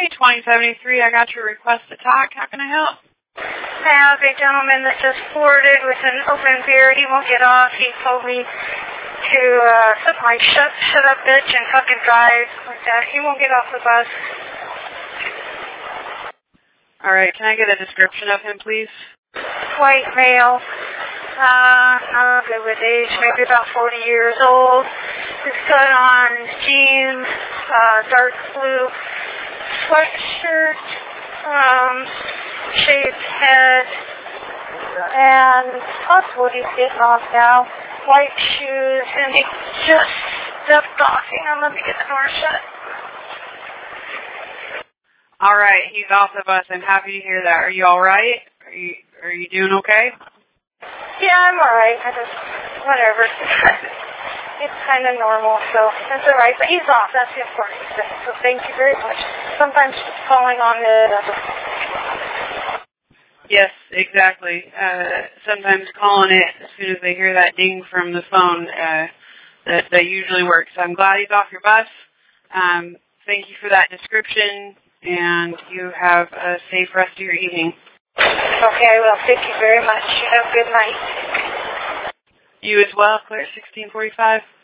Okay, 2073, I got your request to talk. How can I help? I have a gentleman that just boarded with an open beer. He won't get off. He told me to shut up, bitch, and fucking drive like that. He won't get off the bus. All right, can I get a description of him, please? White male. I don't know with age, maybe about 40 years old. He's got on jeans, dark blue sweatshirt, shaved head, and that's what he's getting off now. White shoes, and he just stepped off. Hang on, let me get the door shut. All right, he's off the bus. I'm happy to hear that. Are you all right? Are you doing okay? Yeah, I'm all right. I just, whatever. It's kind of normal, so that's all right. But he's off. That's the important thing. So thank you very much. Sometimes just calling on it. Yes, exactly. Sometimes calling it as soon as they hear that ding from the phone, that usually works. So I'm glad he's off your bus. Thank you for that description, and you have a safe rest of your evening. Okay, well, thank you very much. You have a good night. You as well, Claire, 1645.